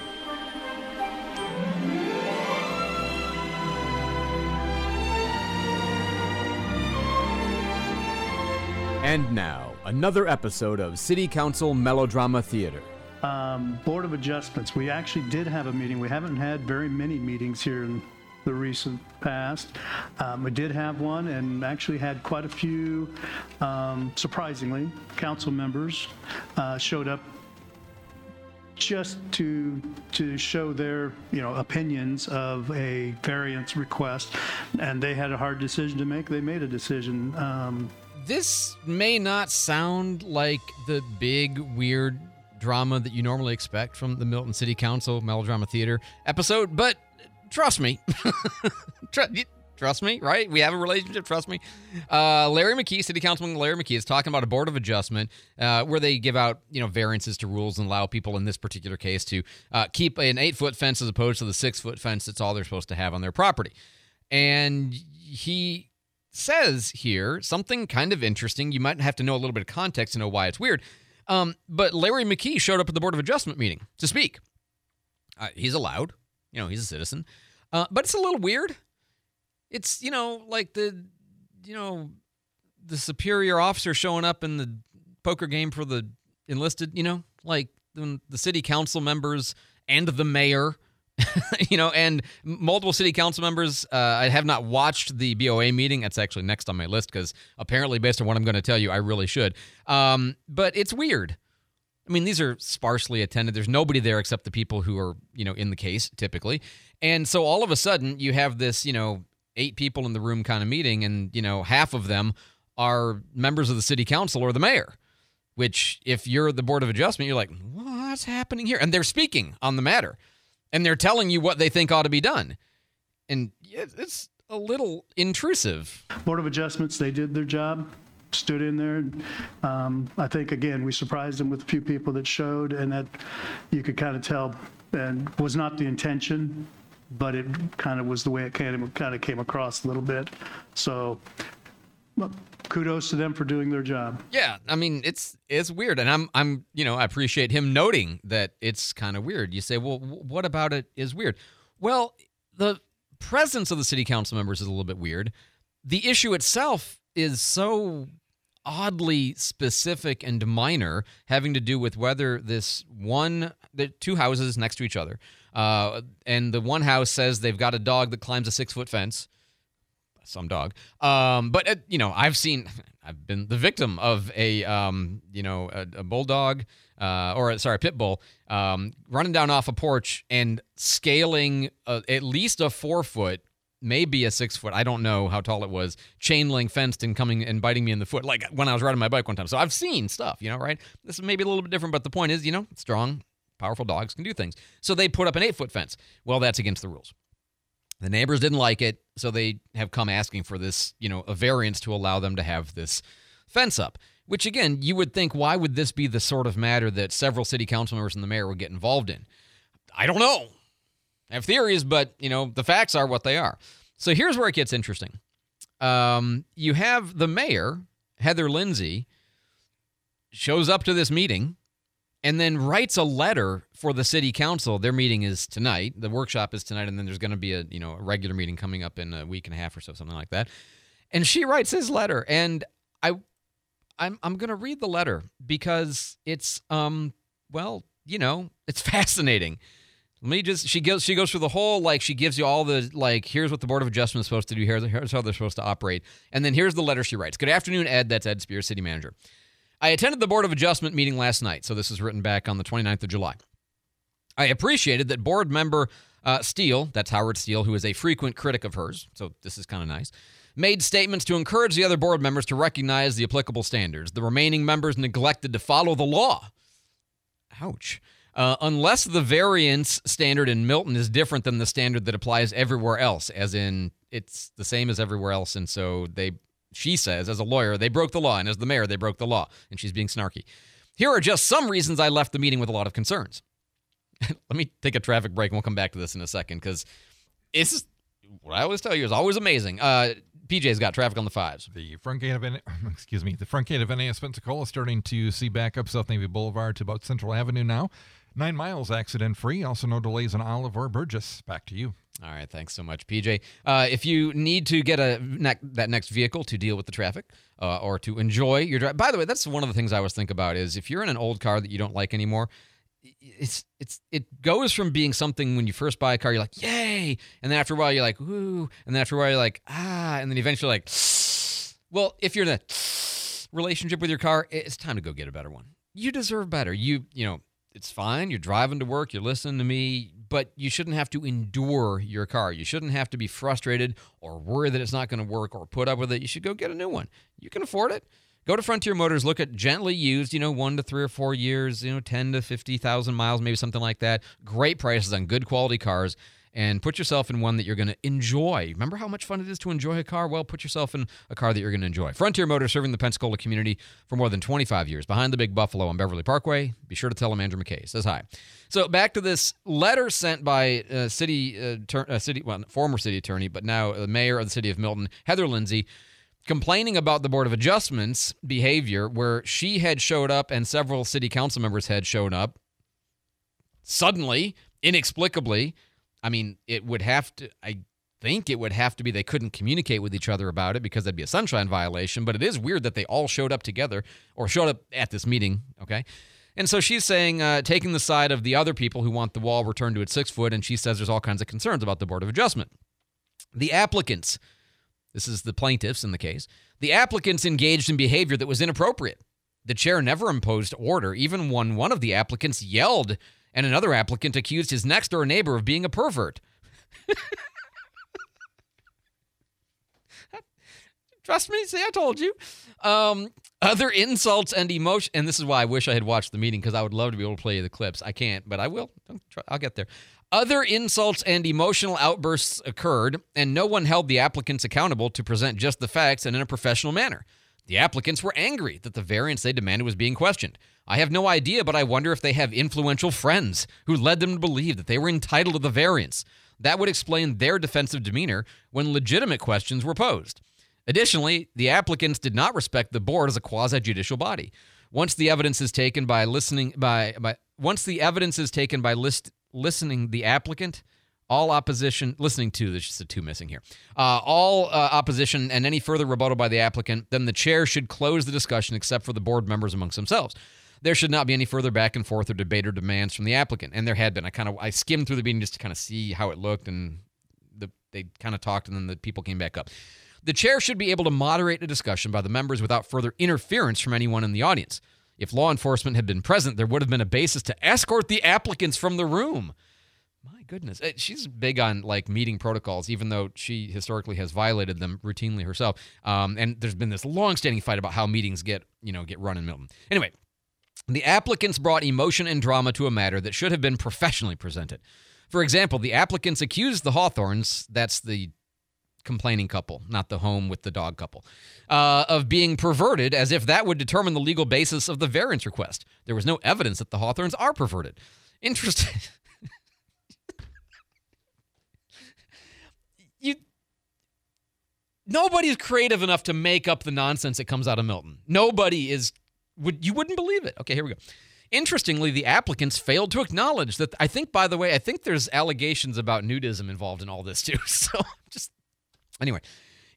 And now, another episode of City Council Melodrama Theater. Um, Board of Adjustments. We actually did have a meeting. We haven't had very many meetings here in the recent past. Um, we did have one and actually had quite a few, um, surprisingly, council members uh, showed up just to to show their, you know, opinions of a variance request, and they had a hard decision to make. They made a decision. Um, this may not sound like the big, weird drama that you normally expect from the Milton City Council Melodrama Theater episode, but trust me. Trust me, right? We have a relationship, trust me. Uh, Larry McKee, City Councilman Larry McKee, is talking about a Board of Adjustment uh, where they give out, you know, variances to rules and allow people in this particular case to uh, keep an eight-foot fence as opposed to the six-foot fence that's all they're supposed to have on their property. And he says here something kind of interesting. You might have to know a little bit of context to know why it's weird. Um, but Larry McKee showed up at the Board of Adjustment meeting to speak. Uh, he's allowed. You know, he's a citizen. Uh, but it's a little weird. It's, you know, like the, you know, the superior officer showing up in the poker game for the enlisted, you know, like the, the city council members and the mayor, you know, and multiple city council members. Uh, I have not watched the B O A meeting. That's actually next on my list because apparently based on what I'm going to tell you, I really should. Um, but it's weird. I mean, these are sparsely attended. There's nobody there except the people who are, you know, in the case typically. And so all of a sudden you have this, you know, eight people in the room kind of meeting, and, you know, half of them are members of the city council or the mayor, which if you're the Board of Adjustment, you're like, what's happening here? And they're speaking on the matter, and they're telling you what they think ought to be done. And it's a little intrusive. Board of Adjustments, they did their job, stood in there. Um, I think, again, we surprised them with a few people that showed, and that you could kind of tell, and was not the intention, but it kind of was the way it kind of, kind of came across a little bit. So well, kudos to them for doing their job. Yeah, I mean, it's it's weird, and I'm I'm you know I appreciate him noting that it's kind of weird. You say, well, what about it is weird? Well, the presence of the city council members is a little bit weird. The issue itself is so oddly specific and minor, having to do with whether this one, the two houses next to each other, uh, and the one house says they've got a dog that climbs a six-foot fence. Some dog. Um, but, uh, you know, I've seen, I've been the victim of a, um, you know, a, a bulldog, uh, or, sorry, a pit bull, um, running down off a porch and scaling a, at least a four-foot, maybe a six-foot, I don't know how tall it was, chain link fenced and coming and biting me in the foot, like when I was riding my bike one time. So I've seen stuff, you know, right? This is maybe a little bit different, but the point is, you know, strong, powerful dogs can do things. So they put up an eight-foot fence. Well, that's against the rules. The neighbors didn't like it, so they have come asking for this, you know, a variance to allow them to have this fence up. Which, again, you would think, why would this be the sort of matter that several city council members and the mayor would get involved in? I don't know. I have theories, but, you know, the facts are what they are. So here's where it gets interesting. Um, you have the mayor, Heather Lindsay, shows up to this meeting and then writes a letter for the city council. Their meeting is tonight. The workshop is tonight, and then there's going to be a, you know, a regular meeting coming up in a week and a half or so, something like that. And she writes this letter, and I, I'm I'm going to read the letter because it's, um, well, you know, it's fascinating. Let me just, she goes, she goes through the whole, like, she gives you all the, like, here's what the Board of Adjustment is supposed to do, here's, here's how they're supposed to operate. And then here's the letter she writes. Good afternoon, Ed. That's Ed Spears, City Manager. I attended the Board of Adjustment meeting last night. So this is written back on the twenty-ninth of July. I appreciated that board member uh, Steele, that's Howard Steele, who is a frequent critic of hers, so this is kind of nice, made statements to encourage the other board members to recognize the applicable standards. The remaining members neglected to follow the law. Ouch. Uh, unless the variance standard in Milton is different than the standard that applies everywhere else, as in it's the same as everywhere else, and so they, she says, as a lawyer, they broke the law, and as the mayor, they broke the law, and she's being snarky. Here are just some reasons I left the meeting with a lot of concerns. Let me take a traffic break, and we'll come back to this in a second, because it's what I always tell you is always amazing. Uh, P J's got traffic on the fives. The front gate of N- excuse me, the front gate of N A S Pensacola starting to see backup South Navy Boulevard to about Central Avenue now. Nine miles accident-free. Also no delays in Olive or Burgess. Back to you. All right, thanks so much, P J. Uh, if you need to get a ne- that next vehicle to deal with the traffic uh, or to enjoy your drive. By the way, that's one of the things I always think about is if you're in an old car that you don't like anymore, it's it's it goes from being something when you first buy a car, you're like, yay, and then after a while you're like, ooh, and then after a while you're like, ah, and then eventually like, well, if you're in a relationship with your car, it's time to go get a better one. You deserve better. You you know, it's fine. You're driving to work. You're listening to me, but you shouldn't have to endure your car. You shouldn't have to be frustrated or worry that it's not going to work or put up with it. You should go get a new one. You can afford it. Go to Frontier Motors, look at gently used, you know, one to three or four years, you know, ten to fifty thousand miles, maybe something like that. Great prices on good quality cars, and put yourself in one that you're going to enjoy. Remember how much fun it is to enjoy a car? Well, put yourself in a car that you're going to enjoy. Frontier Motors, serving the Pensacola community for more than twenty-five years, behind the Big Buffalo on Beverly Parkway. Be sure to tell them Andrew McKay says hi. So back to this letter sent by uh, city, uh, ter- uh, city, well, former city attorney, but now the mayor of the city of Milton, Heather Lindsay, complaining about the Board of Adjustment's behavior, where she had showed up and several city council members had shown up suddenly, inexplicably. I mean, it would have to, I think it would have to be they couldn't communicate with each other about it because that'd be a sunshine violation, but it is weird that they all showed up together or showed up at this meeting, okay? And so she's saying, uh, taking the side of the other people who want the wall returned to its six foot, and she says there's all kinds of concerns about the Board of Adjustment. The applicants, this is the plaintiffs in the case, the applicants engaged in behavior that was inappropriate. The chair never imposed order, even when one of the applicants yelled and another applicant accused his next-door neighbor of being a pervert. Trust me, see, I told you. Um, other insults and emotion, and this is why I wish I had watched the meeting, because I would love to be able to play you the clips. I can't, but I will. Don't try, I'll get there. Other insults and emotional outbursts occurred, and no one held the applicants accountable to present just the facts and in a professional manner. The applicants were angry that the variance they demanded was being questioned. I have no idea, but I wonder if they have influential friends who led them to believe that they were entitled to the variance. That would explain their defensive demeanor when legitimate questions were posed. Additionally, the applicants did not respect the board as a quasi-judicial body. Once the evidence is taken by listening by, by once the evidence is taken by list listening the applicant, all opposition, listening to, there's just a two missing here, uh, all uh, opposition and any further rebuttal by the applicant, then the chair should close the discussion except for the board members amongst themselves. There should not be any further back and forth or debate or demands from the applicant. And there had been. I kind of I skimmed through the meeting just to kind of see how it looked, and the, they kind of talked, and then the people came back up. The chair should be able to moderate a discussion by the members without further interference from anyone in the audience. If law enforcement had been present, there would have been a basis to escort the applicants from the room. My goodness. She's big on like meeting protocols, even though she historically has violated them routinely herself. Um, and there's been this long-standing fight about how meetings get, you know, get run in Milton. Anyway, the applicants brought emotion and drama to a matter that should have been professionally presented. For example, the applicants accused the Hawthorns, that's the complaining couple, not the home with the dog couple, uh, of being perverted, as if that would determine the legal basis of the variance request. There was no evidence that the Hawthorns are perverted. Interesting. you, nobody's creative enough to make up the nonsense that comes out of Milton. Nobody is. Would you wouldn't believe it. Okay, here we go. Interestingly, the applicants failed to acknowledge that. I think, by the way, I think there's allegations about nudism involved in all this too. So just. Anyway,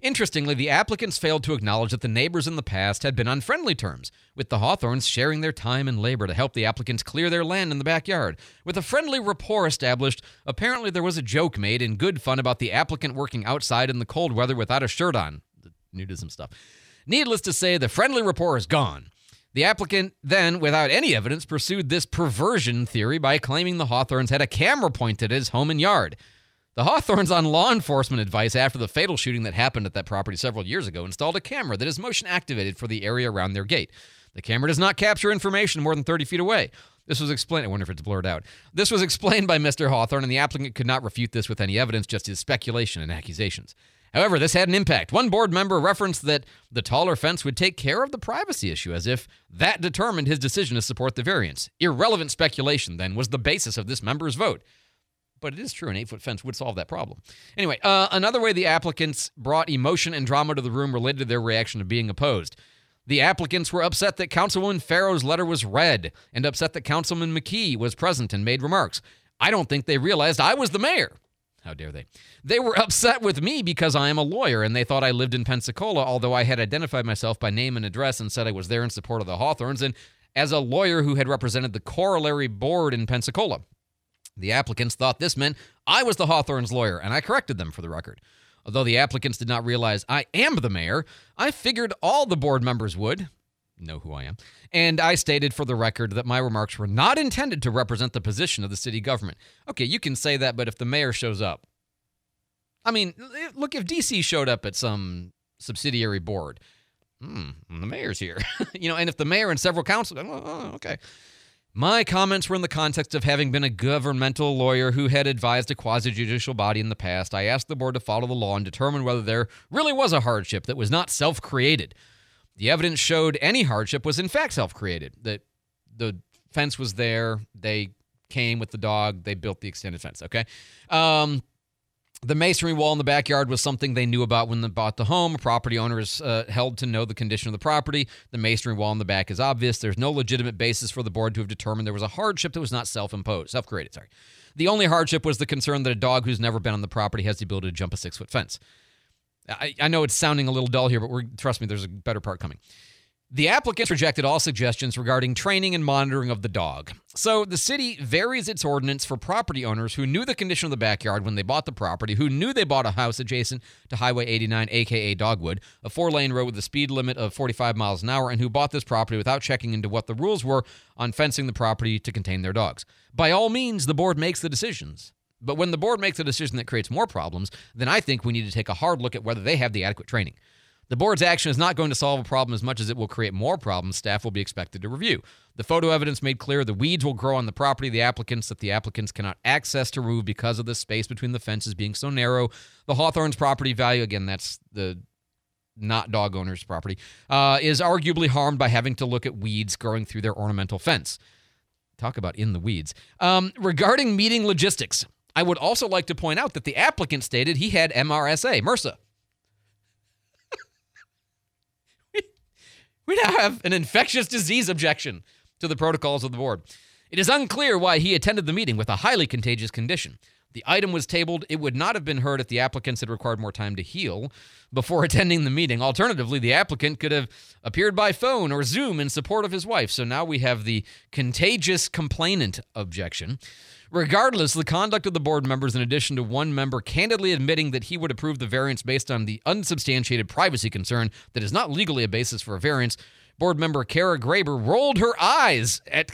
Interestingly, the applicants failed to acknowledge that the neighbors in the past had been on friendly terms, with the Hawthorns sharing their time and labor to help the applicants clear their land in the backyard. With a friendly rapport established, apparently there was a joke made in good fun about the applicant working outside in the cold weather without a shirt on. The nudism stuff. Needless to say, the friendly rapport is gone. The applicant then, without any evidence, pursued this perversion theory by claiming the Hawthorns had a camera pointed at his home and yard. The Hawthorns, on law enforcement advice after the fatal shooting that happened at that property several years ago, installed a camera that is motion activated for the area around their gate. The camera does not capture information more than thirty feet away. This was explained. I wonder if it's blurred out. This was explained by Mister Hawthorne, and the applicant could not refute this with any evidence, just his speculation and accusations. However, this had an impact. One board member referenced that the taller fence would take care of the privacy issue, as if that determined his decision to support the variance. Irrelevant speculation, then, was the basis of this member's vote. But it is true, an eight-foot fence would solve that problem. Anyway, uh, another way the applicants brought emotion and drama to the room related to their reaction to being opposed. The applicants were upset that Councilwoman Farrow's letter was read and upset that Councilman McKee was present and made remarks. I don't think they realized I was the mayor. How dare they? They were upset with me because I am a lawyer, and they thought I lived in Pensacola, although I had identified myself by name and address and said I was there in support of the Hawthorns and as a lawyer who had represented the corollary board in Pensacola. The applicants thought this meant I was the Hawthorns' lawyer, and I corrected them for the record. Although the applicants did not realize I am the mayor, I figured all the board members would know who I am, and I stated for the record that my remarks were not intended to represent the position of the city government. Okay, you can say that, but if the mayor shows up, I mean, look, if D C showed up at some subsidiary board, hmm, the mayor's here, you know, and if the mayor and several council, oh, okay. My comments were in the context of having been a governmental lawyer who had advised a quasi-judicial body in the past. I asked the board to follow the law and determine whether there really was a hardship that was not self-created. The evidence showed any hardship was in fact self-created, that the fence was there, they came with the dog, they built the extended fence, okay? Um, the masonry wall in the backyard was something they knew about when they bought the home. Property owners uh, held to know the condition of the property. The masonry wall in the back is obvious. There's no legitimate basis for the board to have determined there was a hardship that was not self-imposed, self-created, sorry. The only hardship was the concern that a dog who's never been on the property has the ability to jump a six-foot fence. I, I know it's sounding a little dull here, but we're, trust me, there's a better part coming. The applicants rejected all suggestions regarding training and monitoring of the dog. So the city varies its ordinance for property owners who knew the condition of the backyard when they bought the property, who knew they bought a house adjacent to Highway eighty-nine, a k a. Dogwood, a four-lane road with a speed limit of forty-five miles an hour, and who bought this property without checking into what the rules were on fencing the property to contain their dogs. By all means, the board makes the decisions. But when the board makes a decision that creates more problems, then I think we need to take a hard look at whether they have the adequate training. The board's action is not going to solve a problem as much as it will create more problems staff will be expected to review. The photo evidence made clear the weeds will grow on the property of the applicants that the applicants cannot access to remove because of the space between the fences being so narrow. The Hawthorns' property value, again, that's the not dog owner's property, uh, is arguably harmed by having to look at weeds growing through their ornamental fence. Talk about in the weeds. Um, regarding meeting logistics, I would also like to point out that the applicant stated he had M R S A, MRSA. We now have an infectious disease objection to the protocols of the board. It is unclear why he attended the meeting with a highly contagious condition. The item was tabled. It would not have been heard if the applicants had required more time to heal before attending the meeting. Alternatively, the applicant could have appeared by phone or Zoom in support of his wife. So now we have the contagious complainant objection. Regardless, the conduct of the board members, in addition to one member candidly admitting that he would approve the variance based on the unsubstantiated privacy concern that is not legally a basis for a variance, board member Kara Graber rolled her eyes at...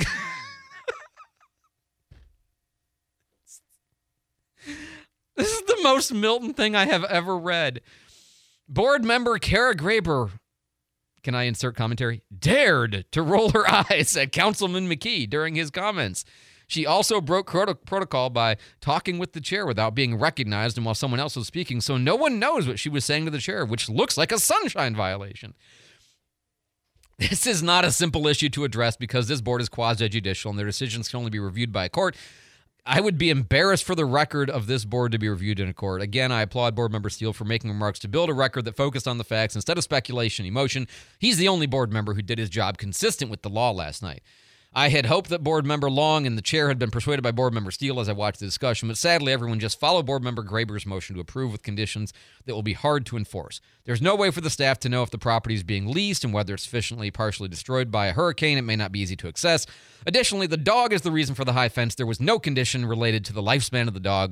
This is the most Milton thing I have ever read. Board member Kara Graber, can I insert commentary? Dared to roll her eyes at Councilman McKee during his comments. She also broke protocol by talking with the chair without being recognized and while someone else was speaking, so no one knows what she was saying to the chair, which looks like a sunshine violation. This is not a simple issue to address because this board is quasi-judicial and their decisions can only be reviewed by a court. I would be embarrassed for the record of this board to be reviewed in a court. Again, I applaud board member Steele for making remarks to build a record that focused on the facts instead of speculation, emotion. He's the only board member who did his job consistent with the law last night. I had hoped that board member Long and the chair had been persuaded by board member Steele as I watched the discussion, but sadly everyone just followed board member Graber's motion to approve with conditions that will be hard to enforce. There's no way for the staff to know if the property is being leased and whether it's sufficiently partially destroyed by a hurricane. It may not be easy to access. Additionally, the dog is the reason for the high fence. There was no condition related to the lifespan of the dog.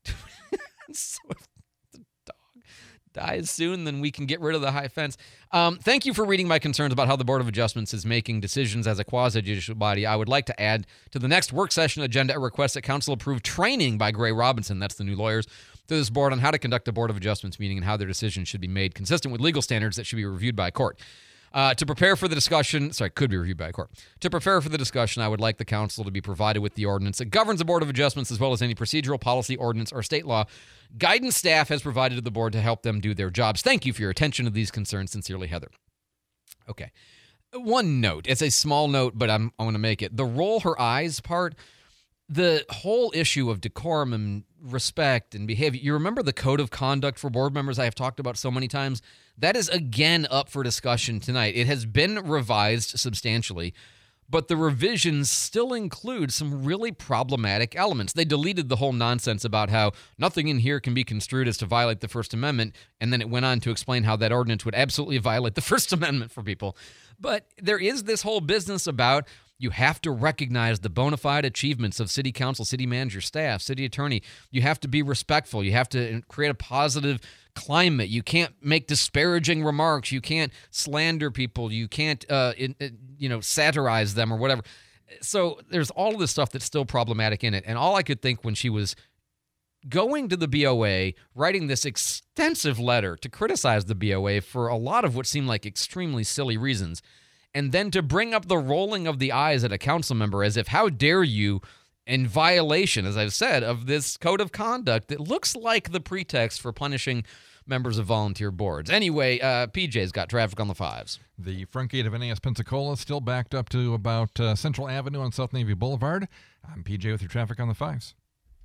So if the dog dies soon, then we can get rid of the high fence. Um, thank you for reading my concerns about how the Board of Adjustments is making decisions as a quasi-judicial body. I would like to add to the next work session agenda a request that council approve training by Gray Robinson, that's the new lawyers, to this board on how to conduct a Board of Adjustments meeting and how their decisions should be made consistent with legal standards that should be reviewed by a court. Uh, to prepare for the discussion, sorry, could be reviewed by a court. To prepare for the discussion, I would like the council to be provided with the ordinance that governs the Board of Adjustments as well as any procedural, policy, ordinance, or state law guidance staff has provided to the board to help them do their jobs. Thank you for your attention to these concerns. Sincerely, Heather. Okay. One note. It's a small note, but I'm, I'm going to make it. The roll her eyes part, the whole issue of decorum and respect and behavior. You remember the code of conduct for board members I have talked about so many times? That is again up for discussion tonight. It has been revised substantially, but the revisions still include some really problematic elements. They deleted the whole nonsense about how nothing in here can be construed as to violate the First Amendment, and then it went on to explain how that ordinance would absolutely violate the First Amendment for people. But there is this whole business about you have to recognize the bona fide achievements of city council, city manager, staff, city attorney. You have to be respectful. You have to create a positive climate. You can't make disparaging remarks. You can't slander people. You can't, uh, in, in, you know, satirize them or whatever. So there's all of this stuff that's still problematic in it. And all I could think when she was going to the B O A, writing this extensive letter to criticize the B O A for a lot of what seemed like extremely silly reasons, and then to bring up the rolling of the eyes at a council member as if, how dare you, in violation, as I've said, of this code of conduct that looks like the pretext for punishing members of volunteer boards. Anyway, uh, P J's got traffic on the fives. The front gate of N A S Pensacola is still backed up to about uh, Central Avenue on South Navy Boulevard. I'm P J with your traffic on the fives.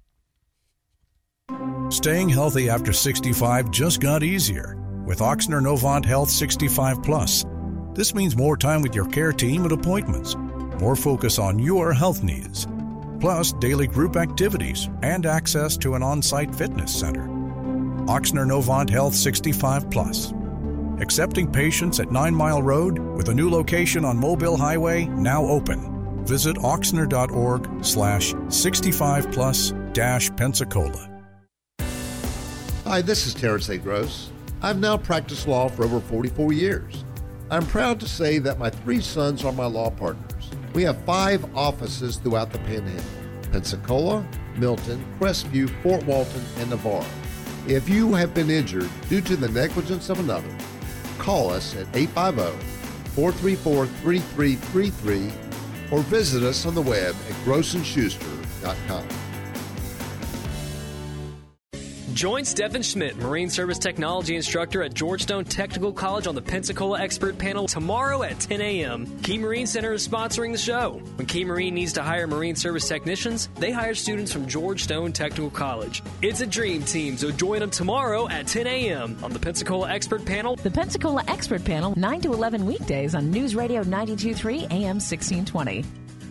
Staying healthy after sixty-five just got easier with Ochsner Novant Health sixty-five plus. This means more time with your care team at appointments, more focus on your health needs, plus daily group activities and access to an on-site fitness center. Ochsner Novant Health sixty-five plus. Accepting patients at Nine Mile Road with a new location on Mobile Highway now open. Visit oxner.org slash 65 plus dash Pensacola. Hi, this is Terrence A. Gross. I've now practiced law for over forty-four years. I'm proud to say that my three sons are my law partners. We have five offices throughout the Panhandle: Pensacola, Milton, Crestview, Fort Walton, and Navarro. If you have been injured due to the negligence of another, call us at eight five zero, four three four, three three three three or visit us on the web at gross and schuster dot com. Join Stephen Schmidt, Marine Service Technology Instructor at Georgetown Technical College on the Pensacola Expert Panel tomorrow at ten a.m. Key Marine Center is sponsoring the show. When Key Marine needs to hire Marine Service technicians, they hire students from Georgetown Technical College. It's a dream team, so join them tomorrow at ten a.m. on the Pensacola Expert Panel. The Pensacola Expert Panel, nine to eleven weekdays on News Radio ninety-two point three A M sixteen twenty.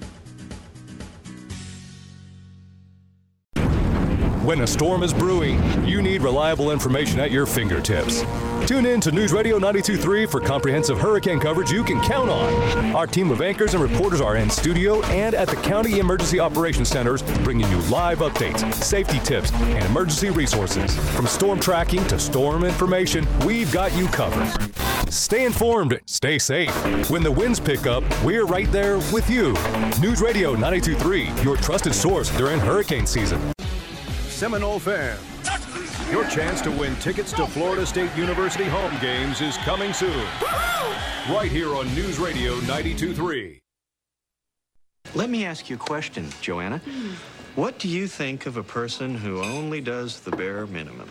When a storm is brewing, you need reliable information at your fingertips. Tune in to News Radio ninety-two point three for comprehensive hurricane coverage you can count on. Our team of anchors and reporters are in studio and at the County Emergency Operations Centers, bringing you live updates, safety tips, and emergency resources. From storm tracking to storm information, we've got you covered. Stay informed, stay safe. When the winds pick up, we're right there with you. News Radio ninety-two point three, your trusted source during hurricane season. Seminole fans, your chance to win tickets to Florida State University home games is coming soon. Right here on News Radio ninety-two point three. Let me ask you a question, Joanna. What do you think of a person who only does the bare minimum?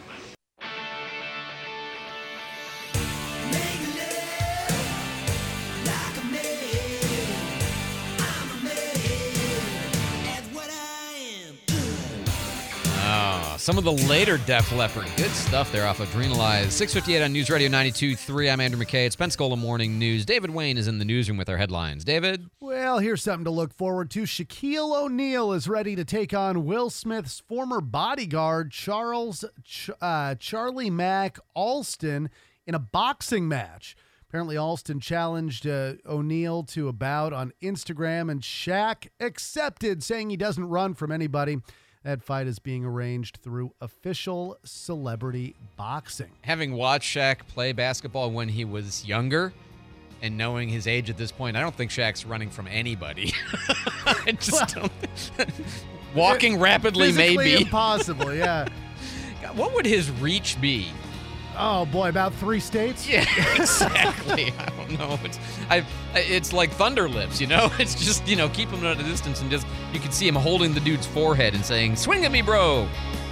some of the later Def Leppard. Good stuff there off Adrenalize. six fifty-eight on News Radio ninety-two point three. I'm Andrew McKay. It's Pensacola Morning News. David Wayne is in the newsroom with our headlines. David? Well, here's something to look forward to. Shaquille O'Neal is ready to take on Will Smith's former bodyguard, Charles Ch- uh, Charlie Mack Alston, in a boxing match. Apparently, Alston challenged uh, O'Neal to a bout on Instagram, and Shaq accepted, saying he doesn't run from anybody. That fight is being arranged through official celebrity boxing. Having watched Shaq play basketball when he was younger and knowing his age at this point, I don't think Shaq's running from anybody. I just don't. Walking rapidly, Physically maybe. impossible, yeah. God, what would his reach be? Oh, boy, about three states? Yeah, exactly. I don't know. It's I. It's like Thunder Lips, you know? It's just, you know, keep him at a distance and just, you can see him holding the dude's forehead and saying, swing at me, bro.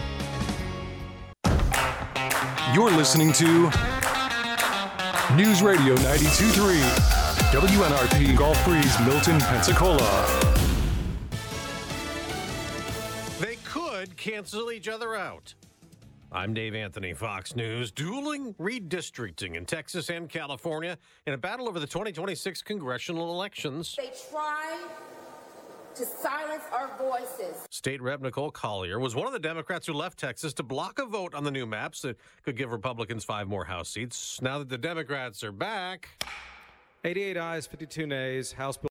You're listening to News Radio ninety-two point three, W N R P Gulf Breeze, Milton, Pensacola. They could cancel each other out. I'm Dave Anthony, Fox News. Dueling redistricting in Texas and California in a battle over the twenty twenty-six congressional elections. They try to silence our voices. State Rep Nicole Collier was one of the Democrats who left Texas to block a vote on the new maps that could give Republicans five more House seats. Now that the Democrats are back, eighty-eight ayes, fifty-two nays, House Bill